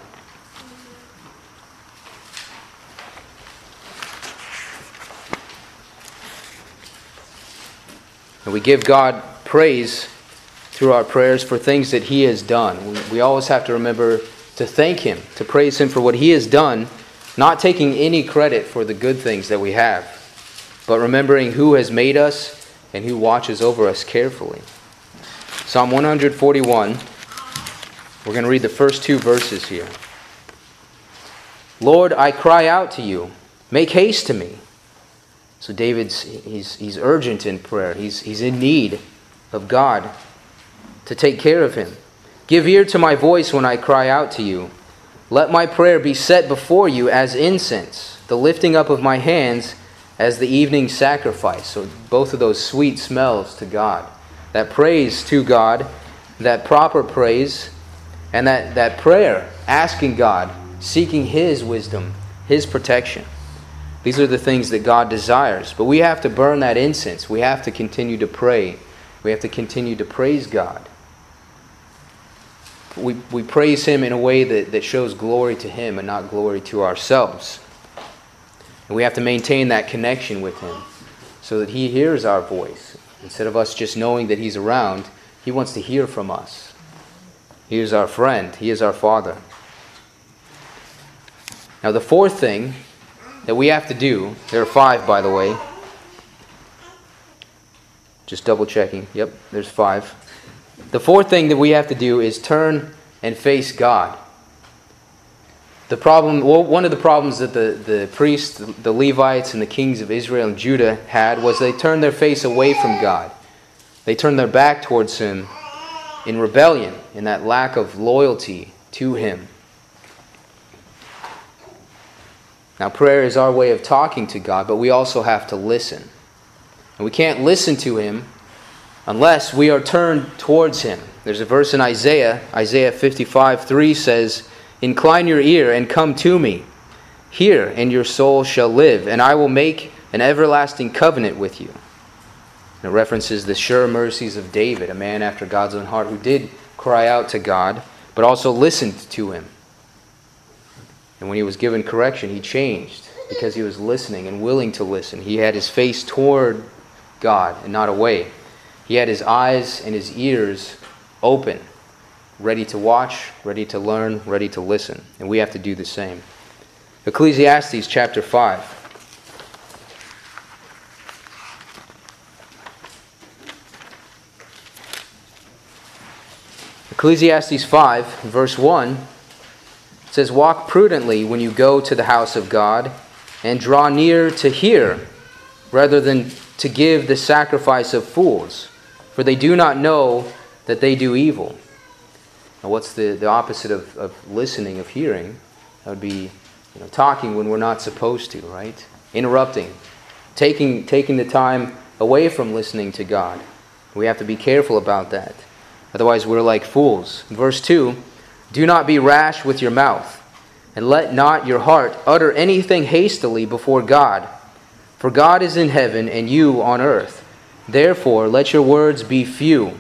And we give God praise through our prayers for things that He has done. We, we always have to remember to thank Him, to praise Him for what He has done, not taking any credit for the good things that we have, but remembering who has made us and who watches over us carefully. Psalm one forty-one, we're going to read the first two verses here. Lord, I cry out to you. Make haste to me. So David's he's, he's urgent in prayer. He's, he's in need of God to take care of him. Give ear to my voice when I cry out to you. Let my prayer be set before you as incense, the lifting up of my hands as the evening sacrifice. So both of those sweet smells to God. That praise to God, that proper praise, and that, that prayer, asking God, seeking His wisdom, His protection. These are the things that God desires. But we have to burn that incense. We have to continue to pray. We have to continue to praise God. we, we praise Him in a way that, that shows glory to Him and not glory to ourselves. And we have to maintain that connection with Him so that He hears our voice. Instead of us just knowing that He's around, He wants to hear from us. He is our friend. He is our Father. Now the fourth thing that we have to do, there are five by the way. Just double checking. Yep, there's five. The fourth thing that we have to do is turn and face God. The problem, well, one of the problems that the, the priests, the Levites, and the kings of Israel and Judah had was they turned their face away from God. They turned their back towards Him in rebellion, in that lack of loyalty to Him. Now, prayer is our way of talking to God, but we also have to listen. And we can't listen to Him unless we are turned towards Him. There's a verse in Isaiah, Isaiah fifty-five three says, "Incline your ear and come to me. Hear, and your soul shall live, and I will make an everlasting covenant with you." And it references the sure mercies of David, a man after God's own heart who did cry out to God, but also listened to Him. And when he was given correction, he changed because he was listening and willing to listen. He had his face toward God and not away. He had his eyes and his ears open, ready to watch, ready to learn, ready to listen. And we have to do the same. Ecclesiastes chapter five. Ecclesiastes five, verse one, it says, "Walk prudently when you go to the house of God, and draw near to hear, rather than to give the sacrifice of fools, for they do not know that they do evil." Now what's the, the opposite of, of listening, of hearing? That would be you know, talking when we're not supposed to, right? Interrupting. Taking, taking the time away from listening to God. We have to be careful about that. Otherwise we're like fools. Verse two, "Do not be rash with your mouth, and let not your heart utter anything hastily before God. For God is in heaven, and you on earth. Therefore let your words be few."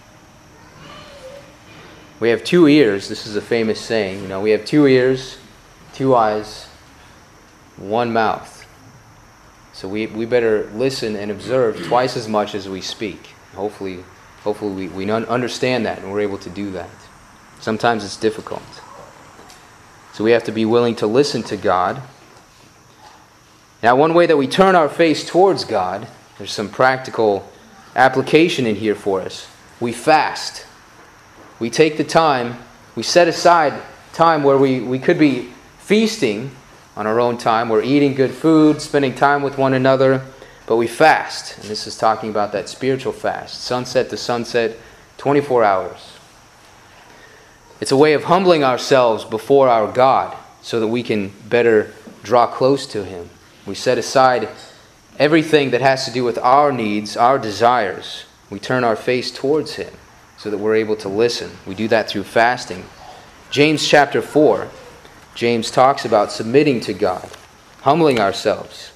We have two ears. This is a famous saying. You know, we have two ears, two eyes, one mouth. So we, we better listen and observe twice as much as we speak. Hopefully, hopefully we, we understand that and we're able to do that. Sometimes it's difficult. So we have to be willing to listen to God. Now, one way that we turn our face towards God, there's some practical application in here for us. We fast. We take the time, we set aside time where we, we could be feasting on our own time. We're eating good food, spending time with one another, but we fast. And this is talking about that spiritual fast, sunset to sunset, twenty-four hours. It's a way of humbling ourselves before our God so that we can better draw close to Him. We set aside everything that has to do with our needs, our desires. We turn our face towards Him so that we're able to listen. We do that through fasting. James chapter four, James talks about submitting to God, humbling ourselves.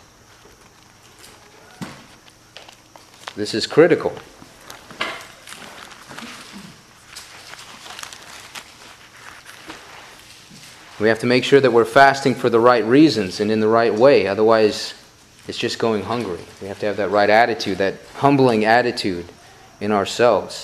This is critical. We have to make sure that we're fasting for the right reasons and in the right way. Otherwise, it's just going hungry. We have to have that right attitude, that humbling attitude in ourselves.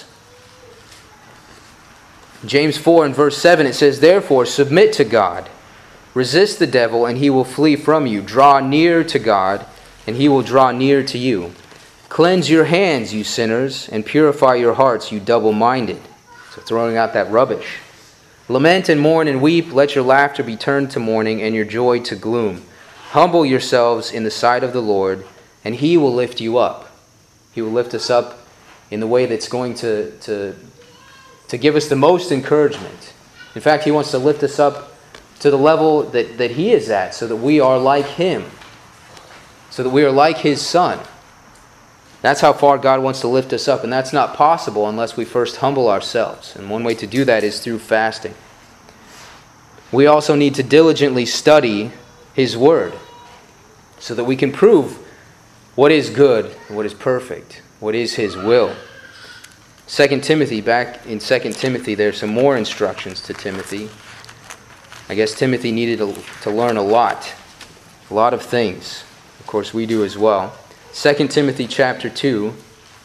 James four and verse seven, it says, "Therefore submit to God. Resist the devil, and he will flee from you. Draw near to God, and he will draw near to you. Cleanse your hands, you sinners, and purify your hearts, you double-minded." So throwing out that rubbish. "Lament and mourn and weep. Let your laughter be turned to mourning, and your joy to gloom. Humble yourselves in the sight of the Lord, and He will lift you up." He will lift us up in the way that's going to, to, to give us the most encouragement. In fact, He wants to lift us up to the level that, that He is at, so that we are like Him, so that we are like His Son. That's how far God wants to lift us up, and that's not possible unless we first humble ourselves. And one way to do that is through fasting. We also need to diligently study His Word so that we can prove what is good and what is perfect, what is His will. Second Timothy, back in Second Timothy, there's some more instructions to Timothy. I guess Timothy needed to, to learn a lot, a lot of things. Of course, we do as well. Second Timothy chapter two.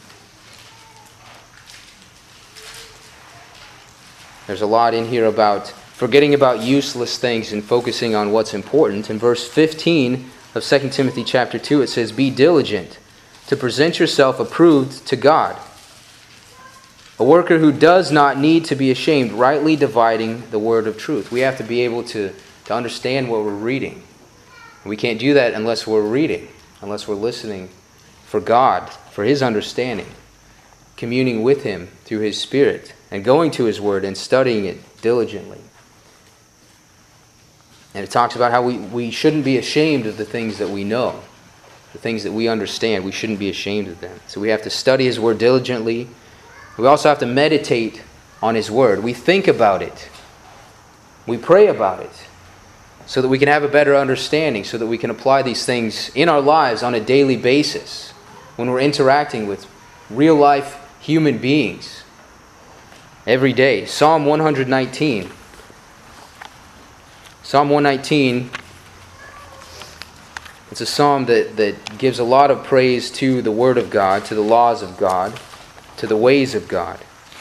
There's a lot in here about forgetting about useless things and focusing on what's important. In verse fifteen of Second Timothy chapter two, it says, "Be diligent to present yourself approved to God, a worker who does not need to be ashamed, rightly dividing the word of truth." We have to be able to, to understand what we're reading. We can't do that unless we're reading, unless we're listening for God, for His understanding, communing with Him through His Spirit, and going to His Word and studying it diligently. And it talks about how we, we shouldn't be ashamed of the things that we know, the things that we understand. We shouldn't be ashamed of them. So we have to study His Word diligently. We also have to meditate on His Word. We think about it. We pray about it so that we can have a better understanding, so that we can apply these things in our lives on a daily basis when we're interacting with real-life human beings every day. Psalm one nineteen. Psalm one nineteen, it's a psalm that, that gives a lot of praise to the Word of God, to the laws of God, to the ways of God.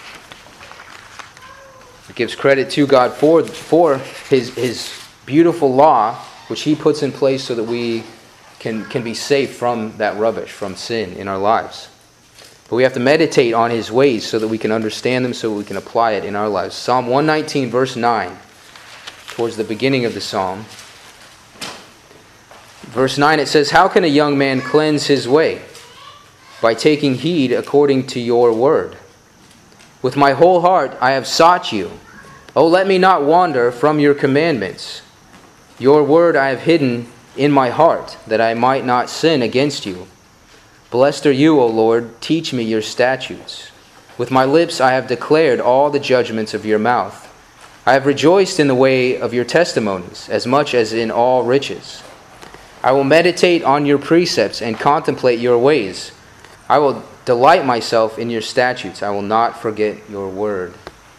It gives credit to God for, for his, his beautiful law, which He puts in place so that we can, can be safe from that rubbish, from sin in our lives. But we have to meditate on His ways so that we can understand them, so we can apply it in our lives. Psalm one nineteen, verse nine, towards the beginning of the psalm. Verse nine, it says, "How can a young man cleanse his way? By taking heed according to your word. With my whole heart I have sought you. Oh, let me not wander from your commandments. Your word I have hidden in my heart, that I might not sin against you. Blessed are you, O Lord, teach me your statutes. With my lips I have declared all the judgments of your mouth. I have rejoiced in the way of your testimonies, as much as in all riches. I will meditate on your precepts and contemplate your ways. I will delight myself in your statutes. I will not forget your word."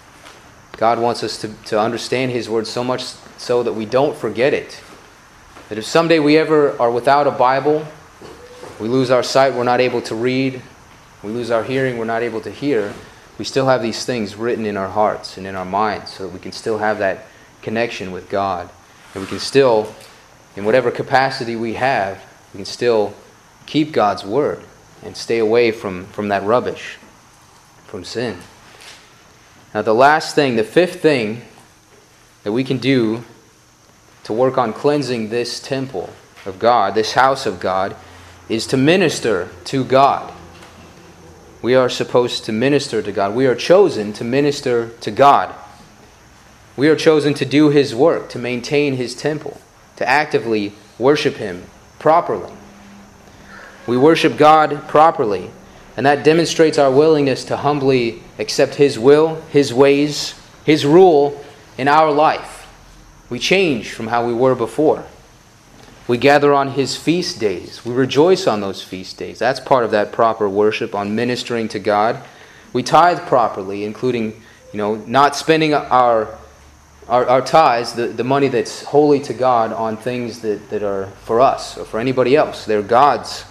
God wants us to, to understand His word so much so that we don't forget it. That if someday we ever are without a Bible, we lose our sight, we're not able to read, we lose our hearing, we're not able to hear, we still have these things written in our hearts and in our minds so that we can still have that connection with God. And we can still, in whatever capacity we have, we can still keep God's word and stay away from, from that rubbish, from sin. Now the last thing, the fifth thing that we can do to work on cleansing this temple of God, this house of God, is to minister to God. We are supposed to minister to God. We are chosen to minister to God. We are chosen to do His work, to maintain His temple, to actively worship Him properly. We worship God properly, and that demonstrates our willingness to humbly accept His will, His ways, His rule in our life. We change from how we were before. We gather on His feast days. We rejoice on those feast days. That's part of that proper worship, on ministering to God. We tithe properly, including, you know, not spending our our, our tithes, the, the money that's holy to God, on things that, that are for us or for anybody else. They're God's.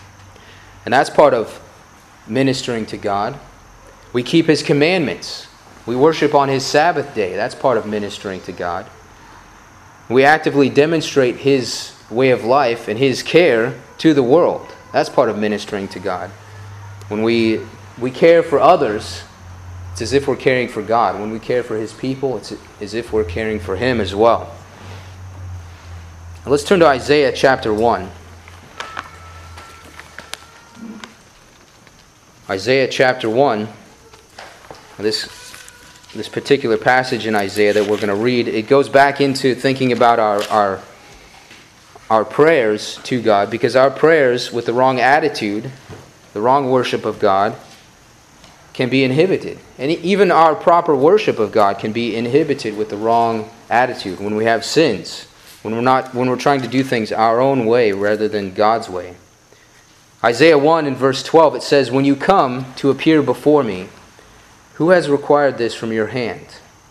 And that's part of ministering to God. We keep His commandments. We worship on His Sabbath day. That's part of ministering to God. We actively demonstrate His way of life and His care to the world. That's part of ministering to God. When we we care for others, it's as if we're caring for God. When we care for His people, it's as if we're caring for Him as well. Now let's turn to Isaiah chapter one. Isaiah chapter one. This this particular passage in Isaiah that we're going to read, it goes back into thinking about our our our prayers to God, because our prayers with the wrong attitude, the wrong worship of God, can be inhibited. And even our proper worship of God can be inhibited with the wrong attitude when we have sins, when we're not when we're trying to do things our own way rather than God's way. Isaiah one in verse twelve, it says, "When you come to appear before me, Who has required this from your hand?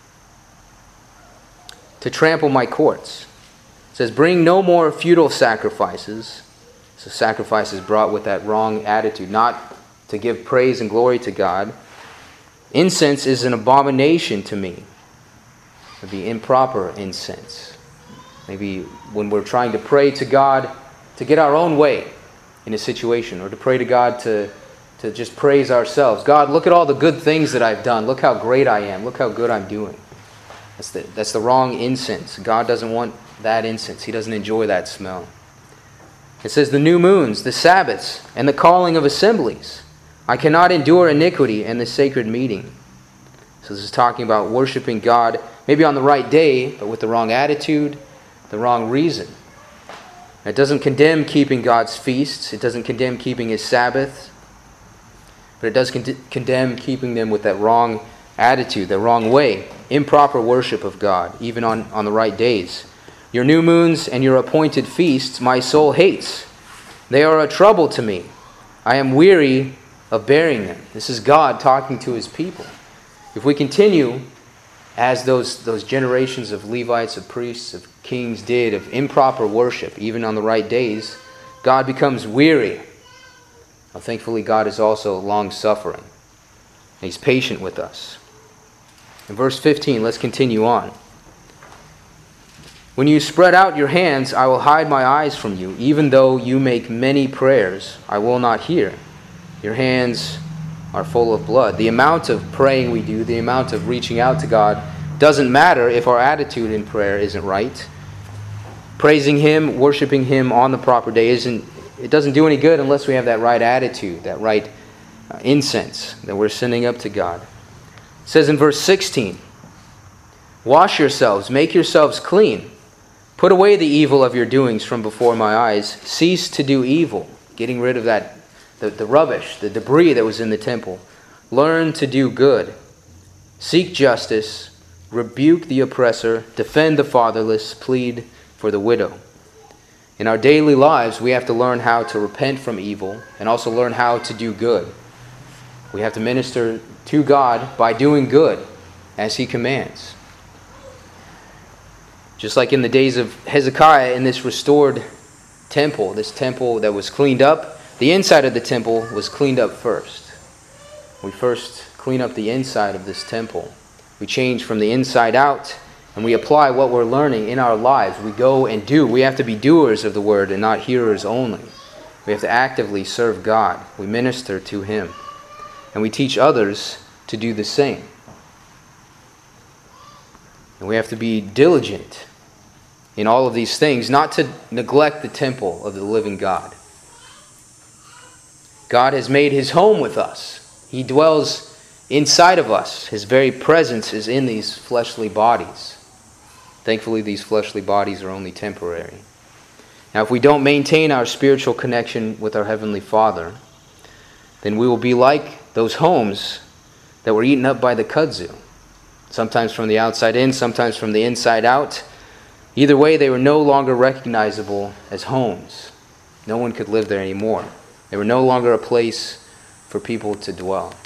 To trample my courts. It says, bring no more futile sacrifices. So sacrifices brought with that wrong attitude, not to give praise and glory to God. Incense is an abomination to me. It would be improper incense. Maybe when we're trying to pray to God to get our own way in a situation, or to pray to God to, to just praise ourselves. God, look at all the good things that I've done. Look how great I am. Look how good I'm doing. That's the, that's the wrong incense. God doesn't want that incense. He doesn't enjoy that smell. It says the new moons, the Sabbaths, and the calling of assemblies. I cannot endure iniquity and the sacred meeting. So this is talking about worshiping God, maybe on the right day, but with the wrong attitude, the wrong reason. It doesn't condemn keeping God's feasts. It doesn't condemn keeping His Sabbath. But it does con- condemn keeping them with that wrong attitude, the wrong way. Improper worship of God, even on, on the right days. Your new moons and your appointed feasts my soul hates. They are a trouble to me. I am weary of bearing them. This is God talking to His people. If we continue as those, those generations of Levites, of priests, of kings did, of improper worship, even on the right days, God becomes weary. Now, thankfully, God is also long-suffering. And He's patient with us. In verse fifteen, let's continue on. When you spread out your hands, I will hide my eyes from you. Even though you make many prayers, I will not hear. Your hands are full of blood. The amount of praying we do, the amount of reaching out to God, doesn't matter if our attitude in prayer isn't right. Praising Him, worshiping Him on the proper day, isn't it doesn't do any good unless we have that right attitude, that right uh, incense that we're sending up to God. It says in verse sixteen, wash yourselves, make yourselves clean. Put away the evil of your doings from before my eyes. Cease to do evil, getting rid of that the, the rubbish, the debris that was in the temple. Learn to do good. Seek justice. Rebuke the oppressor. Defend the fatherless. Plead for the widow. In our daily lives, we have to learn how to repent from evil and also learn how to do good. We have to minister to God by doing good as He commands. Just like in the days of Hezekiah in this restored temple, this temple that was cleaned up, the inside of the temple was cleaned up first. We first clean up the inside of this temple. We change from the inside out, and we apply what we're learning in our lives. We go and do. We have to be doers of the word and not hearers only. We have to actively serve God. We minister to Him. And we teach others to do the same. And we have to be diligent in all of these things, not to neglect the temple of the living God. God has made His home with us. He dwells inside of us. His very presence is in these fleshly bodies. Thankfully, these fleshly bodies are only temporary. Now, if we don't maintain our spiritual connection with our Heavenly Father, then we will be like those homes that were eaten up by the kudzu. Sometimes from the outside in, sometimes from the inside out. Either way, they were no longer recognizable as homes. No one could live there anymore. They were no longer a place for people to dwell.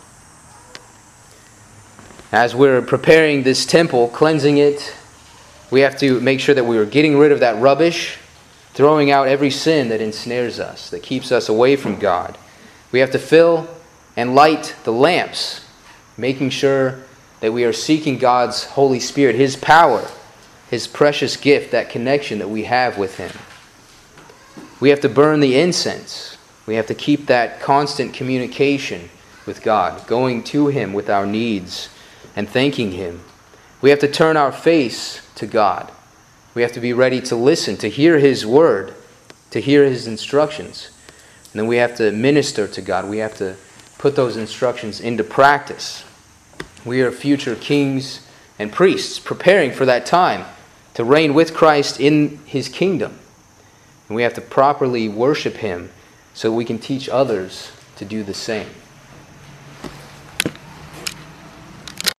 As we're preparing this temple, cleansing it, we have to make sure that we are getting rid of that rubbish, throwing out every sin that ensnares us, that keeps us away from God. We have to fill and light the lamps, making sure that we are seeking God's Holy Spirit, His power, His precious gift, that connection that we have with Him. We have to burn the incense. We have to keep that constant communication with God, going to Him with our needs and thanking Him. We have to turn our face to God. We have to be ready to listen, to hear His word, to hear His instructions. And then we have to minister to God. We have to put those instructions into practice. We are future kings and priests preparing for that time to reign with Christ in His kingdom. And we have to properly worship Him so we can teach others to do the same.